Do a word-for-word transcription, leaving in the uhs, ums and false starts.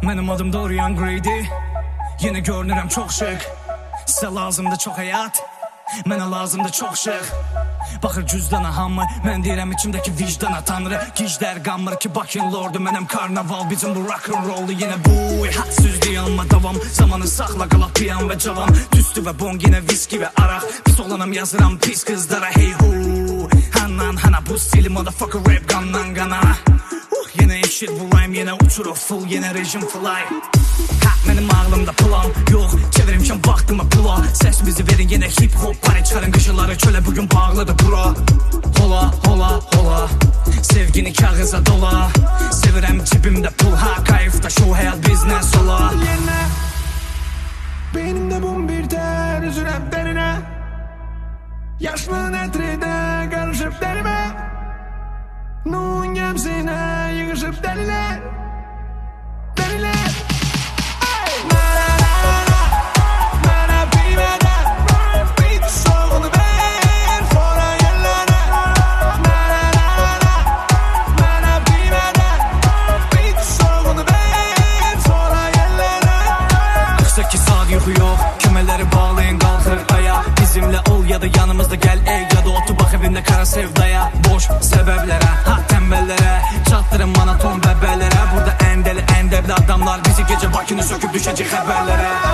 Mənim adım Dorian Grady. Yine görünürəm çox şık. Sizə lazımdır çox həyat, mənə lazımdır çox şık. Baxır cüzdana hamı, mən deyirəm içimdəki vicdana tanrı. Giclər qanmır ki Bakın lordu, mənəm karnaval, bizim bu rock'n'rollu. Yine bu hadsüzlük alma davam, zamanı saxla qalaq piyan və cavan. Tüstü və bong, yine viski və araq, pis olanam yazıram pis qızlara hey hu. Hanan hana bu stili motherfucker rap qandan qana. Yine eşit bulayım, yine uçuruq full, yine rejim fly. Ha, mənim ağlımda plan yox, çevirimkən vaxtımı pula. Səs bizi verin, yine hip hop parı çıxarın qıcıları çölə, bugün bağlıdır bura. Hola, hola, hola, sevgini kağıza dola. Sevirəm cibimdə pul, ha, kayıfda show, həyat biznes ola. Yenə beynimdə bum bir tər, üzürəm dərinə. Yaşlı nətridə qarışıb dərimə. Nun gəmsinə yığışıb dəlilər, dəlilər. Mənə bilmədə bir soğunu ver, sonra yerlərə. Mənə bilmədə bir soğunu ver, sonra yerlərə. qırx səkkiz saat yuxu yox, kömələri bağlayın qalxır aya. Bizimlə ol ya da yanımızda gəl ey, ya da otur bax evində qara sevdaya. Boş səbəblərə, ha tənbəllərə, çatdırın monoton bəbələrə. Burada əndəli əndəbli adamlar bizi gecə Bakını söküb düşəcək xəbərlərə.